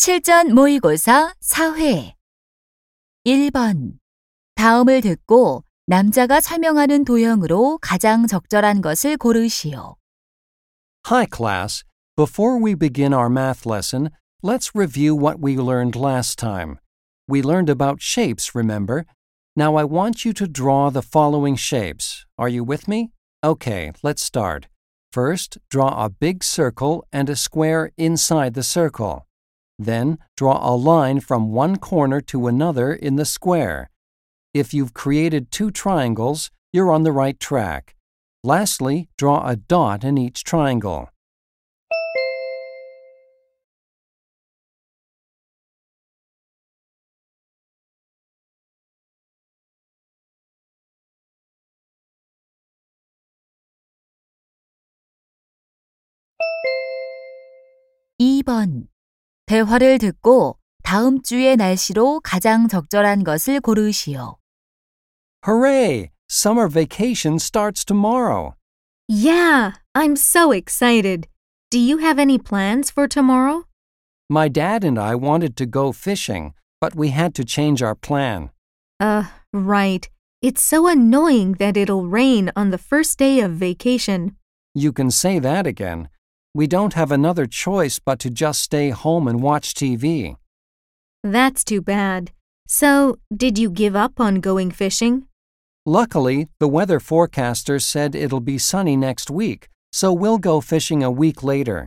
실전 모의고사 4회 1번. 다음을 듣고 남자가 설명하는 도형으로 가장 적절한 것을 고르시오. Hi, class. Before we begin our math lesson, let's review what we learned last time. We learned about shapes, remember? Now I want you to draw the following shapes. Are you with me? Okay, let's start. First, draw a big circle and a square inside the circle. Then, draw a line from one corner to another in the square. If you've created two triangles, you're on the right track. Lastly, draw a dot in each triangle. (2번) 대화를 듣고 다음 주의 날씨로 가장 적절한 것을 고르시오. Hooray! Summer vacation starts tomorrow. Yeah, I'm so excited. Do you have any plans for tomorrow? My dad and I wanted to go fishing, but we had to change our plan. Right. It's so annoying that it'll rain on the first day of vacation. You can say that again. We don't have another choice but to just stay home and watch TV. That's too bad. So, did you give up on going fishing? Luckily, the weather forecaster said it'll be sunny next week, so we'll go fishing a week later.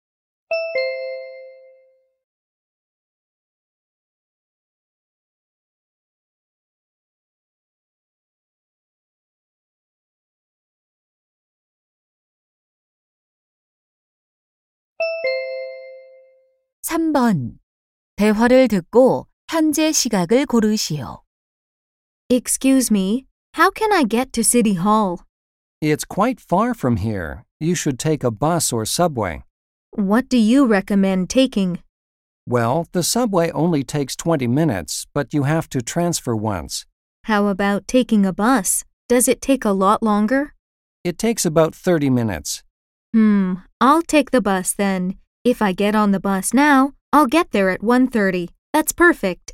(3번) 대화를 듣고 현재 시각을 고르시오. Excuse me, how can I get to City Hall? It's quite far from here. You should take a bus or subway. What do you recommend taking? Well, the subway only takes 20 minutes, but you have to transfer once. How about taking a bus? Does it take a lot longer? It takes about 30 minutes. I'll take the bus then. If I get on the bus now, I'll get there at 1:30. That's perfect.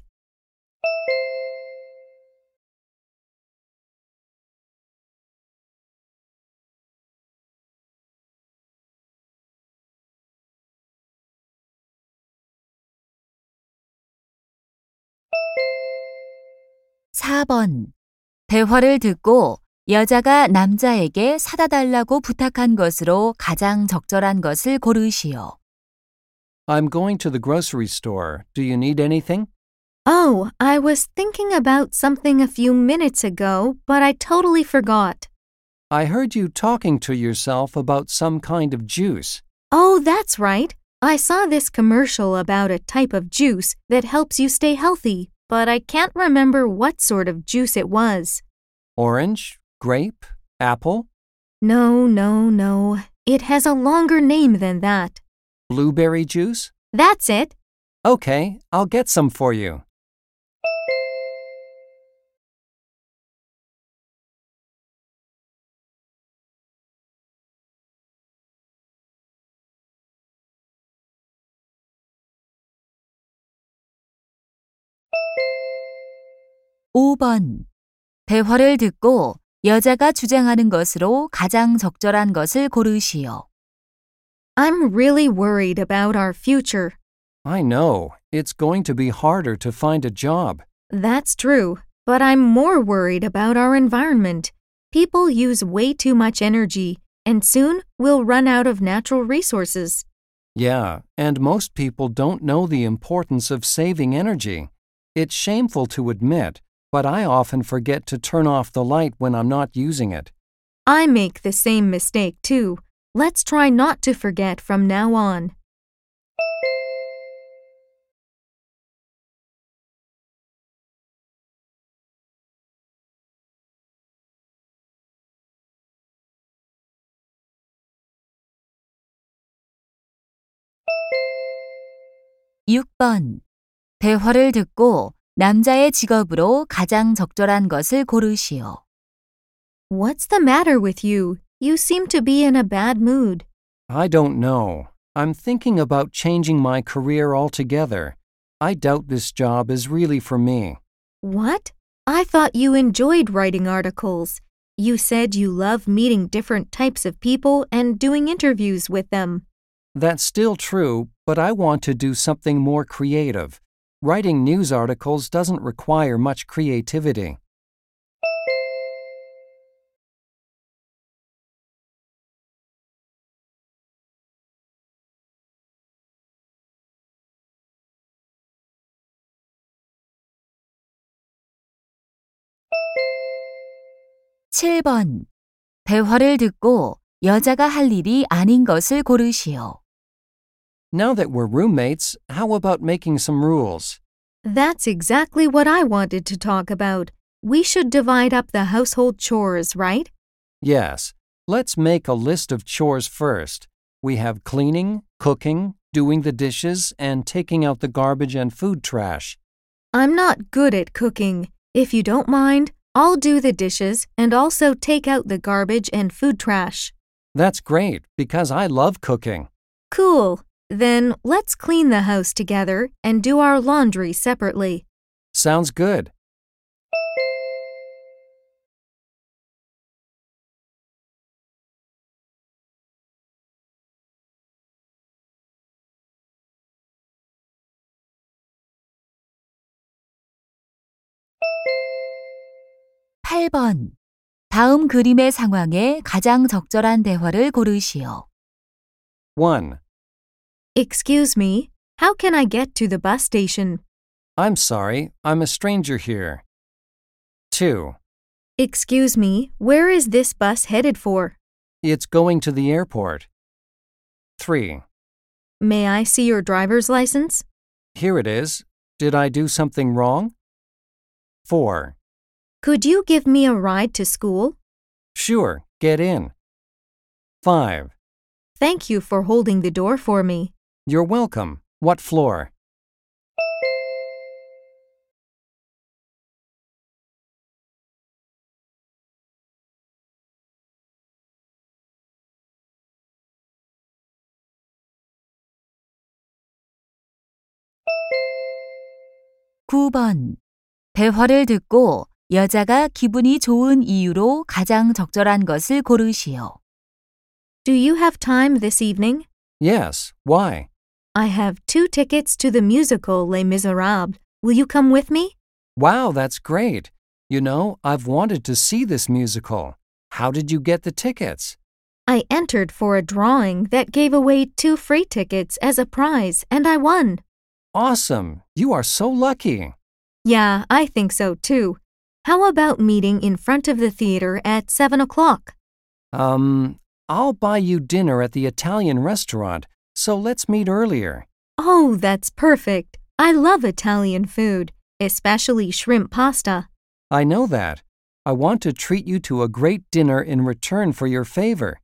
(4번) 대화를 듣고 여자가 남자에게 사다 달라고 부탁한 것으로 가장 적절한 것을 고르시오. I'm going to the grocery store. Do you need anything? Oh, I was thinking about something a few minutes ago, but I totally forgot. I heard you talking to yourself about some kind of juice. Oh, that's right. I saw this commercial about a type of juice that helps you stay healthy, but I can't remember what sort of juice it was. Orange? Grape? Apple? No. It has a longer name than that. Blueberry juice? That's it. Okay, I'll get some for you. (5번) 대화를 듣고 여자가 주장하는 것으로 가장 적절한 것을 고르시오. I'm really worried about our future. I know. It's going to be harder to find a job. That's true, but I'm more worried about our environment. People use way too much energy, and soon we'll run out of natural resources. Yeah, and most people don't know the importance of saving energy. It's shameful to admit, but I often forget to turn off the light when I'm not using it. I make the same mistake too. Let's try not to forget from now on. (6번) 대화를 듣고 남자의 직업으로 가장 적절한 것을 고르시오. What's the matter with you? You seem to be in a bad mood. I don't know. I'm thinking about changing my career altogether. I doubt this job is really for me. What? I thought you enjoyed writing articles. You said you love meeting different types of people and doing interviews with them. That's still true, but I want to do something more creative. Writing news articles doesn't require much creativity. (7번) 대화를 듣고 여자가 할 일이 아닌 것을 고르시오. Now that we're roommates, how about making some rules? That's exactly what I wanted to talk about. We should divide up the household chores, right? Yes, let's make a list of chores first. We have cleaning, cooking, doing the dishes, and taking out the garbage and food trash. I'm not good at cooking. If you don't mind, I'll do the dishes and also take out the garbage and food trash. That's great, because I love cooking. Cool. Then let's clean the house together and do our laundry separately. Sounds good. (8번) 다음 그림의 상황에 가장 적절한 대화를 고르시오. 1. Excuse me, how can I get to the bus station? I'm sorry, I'm a stranger here. 2. Excuse me, where is this bus headed for? It's going to the airport. 3. May I see your driver's license? Here it is. Did I do something wrong? 4. Could you give me a ride to school? Sure, get in. 5. Thank you for holding the door for me. You're welcome. What floor? (9번) 대화를 듣고 여자가 기분이 좋은 이유로 가장 적절한 것을 고르시오. Do you have time this evening? Yes, why? I have 2 tickets to the musical Les Miserables. Will you come with me? Wow, that's great. You know, I've wanted to see this musical. How did you get the tickets? I entered for a drawing that gave away 2 free tickets as a prize, and I won. Awesome. You are so lucky. Yeah, I think so too. How about meeting in front of the theater at 7 o'clock? I'll buy you dinner at the Italian restaurant, so let's meet earlier. Oh, that's perfect. I love Italian food, especially shrimp pasta. I know that. I want to treat you to a great dinner in return for your favor.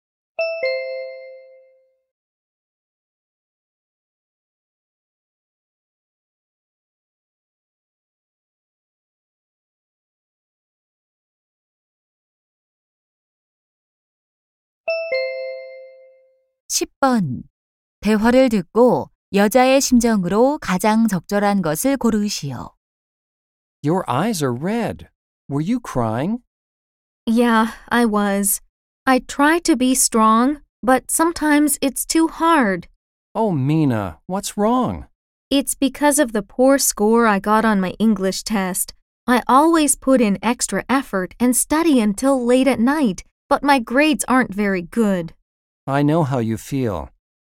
(10번) 대화를 듣고 여자의 심정으로 가장 적절한 것을 고르시오. Your eyes are red. Were you crying? Yeah, I was. I try to be strong, but sometimes it's too hard. Oh, Mina, what's wrong? It's because of the poor score I got on my English test. I always put in extra effort and study until late at night, but my grades aren't very good. I know how you feel.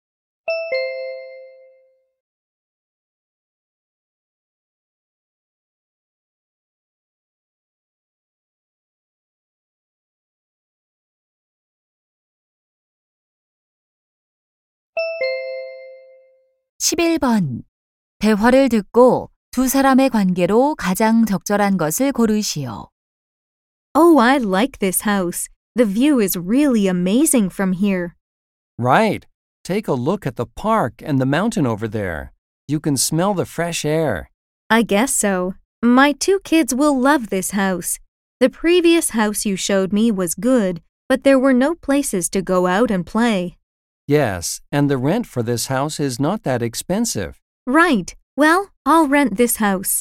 (11번) 대화를 듣고 두 사람의 관계로 가장 적절한 것을 고르시오. Oh, I like this house. The view is really amazing from here. Right. Take a look at the park and the mountain over there. You can smell the fresh air. I guess so. My 2 kids will love this house. The previous house you showed me was good, but there were no places to go out and play. Yes, and the rent for this house is not that expensive. Right. Well, I'll rent this house.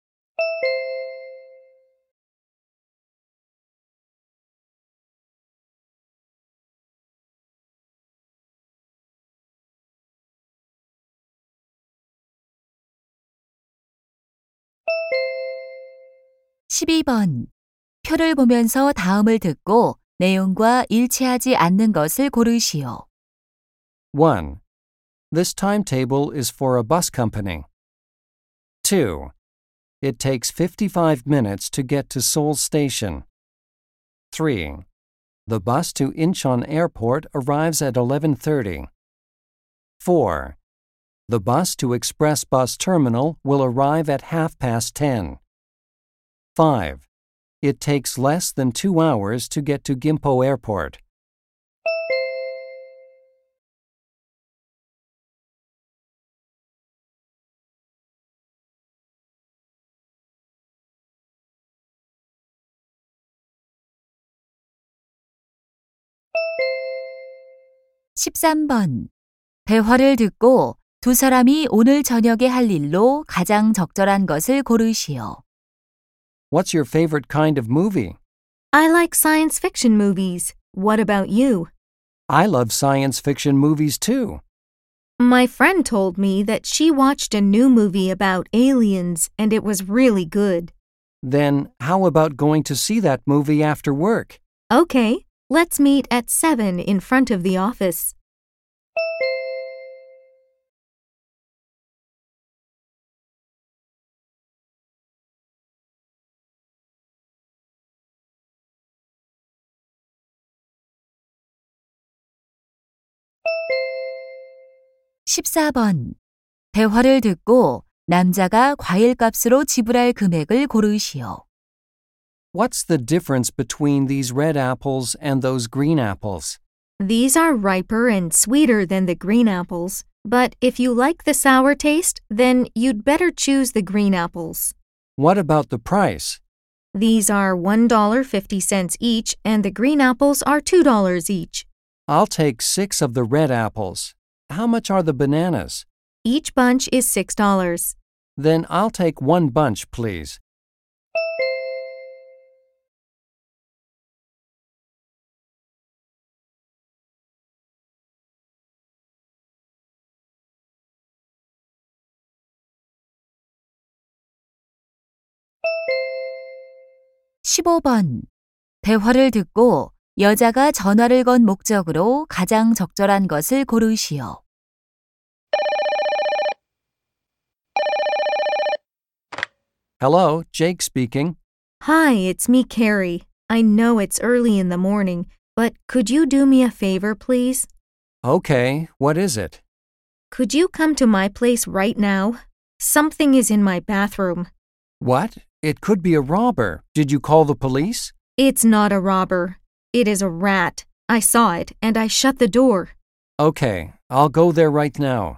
(12번) 표를 보면서 다음을 듣고 내용과 일치하지 않는 것을 고르시오. 1. This timetable is for a bus company. 2. It takes 55 minutes to get to Seoul Station. 3. The bus to Incheon Airport arrives at 11:30. 4. The bus to Express Bus Terminal will arrive at 10:30. 5. It takes less than 2 hours to get to Gimpo Airport. (13번) 대화를 듣고 두 사람이 오늘 저녁에 할 일로 가장 적절한 것을 고르시오. What's your favorite kind of movie? I like science fiction movies. What about you? I love science fiction movies too. My friend told me that she watched a new movie about aliens and it was really good. Then how about going to see that movie after work? Okay, let's meet at 7 in front of the office. (14번) 대화를 듣고 남자가 과일값으로 지불할 금액을 고르시오. What's the difference between these red apples and those green apples? These are riper and sweeter than the green apples, but if you like the sour taste, then you'd better choose the green apples. What about the price? These are $1.50 each and the green apples are $2 each. I'll take 6 of the red apples. How much are the bananas? Each bunch is $6. Then I'll take 1 bunch, please. (15번) 대화를 듣고 여자가 전화를 건 목적으로 가장 적절한 것을 고르시오. Hello, Jake speaking. Hi, it's me, Carrie. I know it's early in the morning, but could you do me a favor, please? Okay, what is it? Could you come to my place right now? Something is in my bathroom. What? It could be a robber. Did you call the police? It's not a robber. It is a rat. I saw it and I shut the door. Okay, I'll go there right now.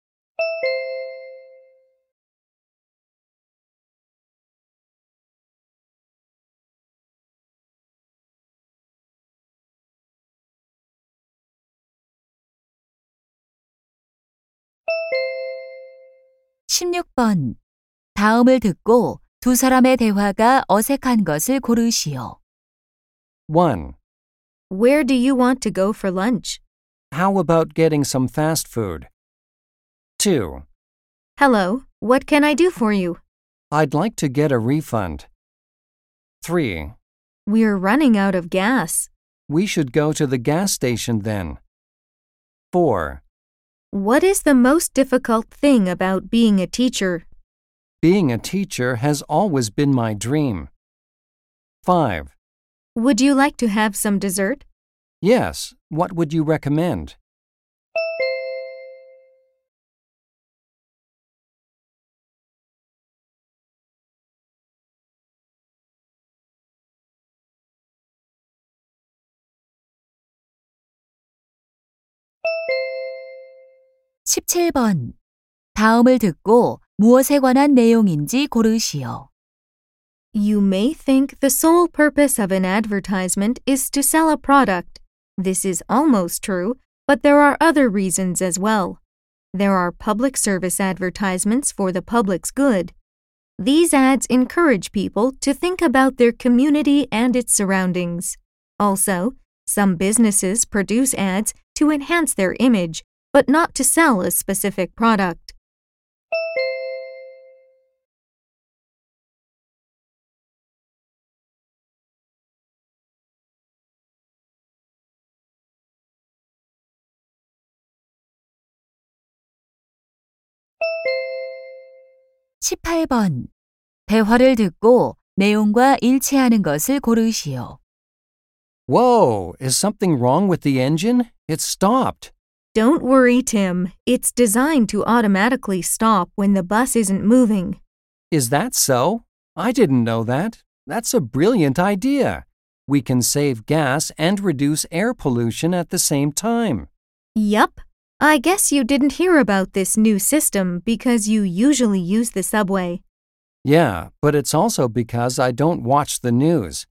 (16번) 다음을 듣고 두 사람의 대화가 어색한 것을 고르시오. 1. Where do you want to go for lunch? How about getting some fast food? 2. Hello, what can I do for you? I'd like to get a refund. 3. We're running out of gas. We should go to the gas station then. 4. What is the most difficult thing about being a teacher? Being a teacher has always been my dream. 5. Would you like to have some dessert? Yes, what would you recommend? (17번) 다음을 듣고 무엇에 관한 내용인지 고르시오. You may think the sole purpose of an advertisement is to sell a product. This is almost true, but there are other reasons as well. There are public service advertisements for the public's good. These ads encourage people to think about their community and its surroundings. Also, some businesses produce ads to enhance their image, but not to sell a specific product. 십팔 번 대화를 듣고 내용과 일치하는 것을 고르시오. Whoa, is something wrong with the engine? It stopped. Don't worry, Tim. It's designed to automatically stop when the bus isn't moving. Is that so? I didn't know that. That's a brilliant idea. We can save gas and reduce air pollution at the same time. Yup. I guess you didn't hear about this new system because you usually use the subway. Yeah, but it's also because I don't watch the news.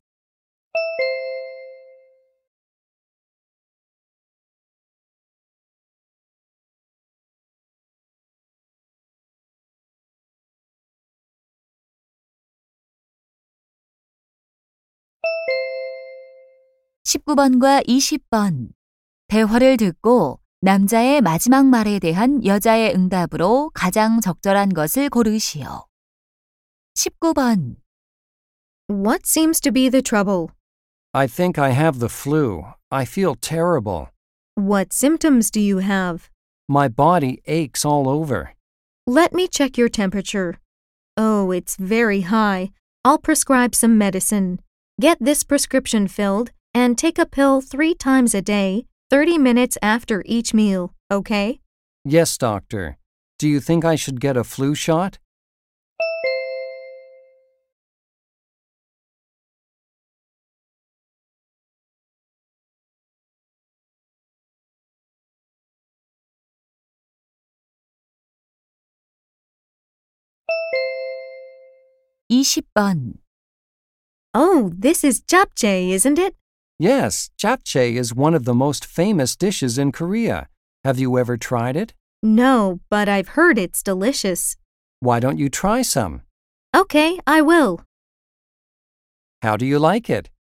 십구 번과 20번 대화를 듣고 남자의 마지막 말에 대한 여자의 응답으로 가장 적절한 것을 고르시오. 19번 What seems to be the trouble? I think I have the flu. I feel terrible. What symptoms do you have? My body aches all over. Let me check your temperature. Oh, it's very high. I'll prescribe some medicine. Get this prescription filled and take a pill 3 times a day, 30 minutes after each meal, okay? Yes, doctor. Do you think I should get a flu shot? 이십 번 Oh, this is japchae, isn't it? Yes, japchae is one of the most famous dishes in Korea. Have you ever tried it? No, but I've heard it's delicious. Why don't you try some? Okay, I will. How do you like it?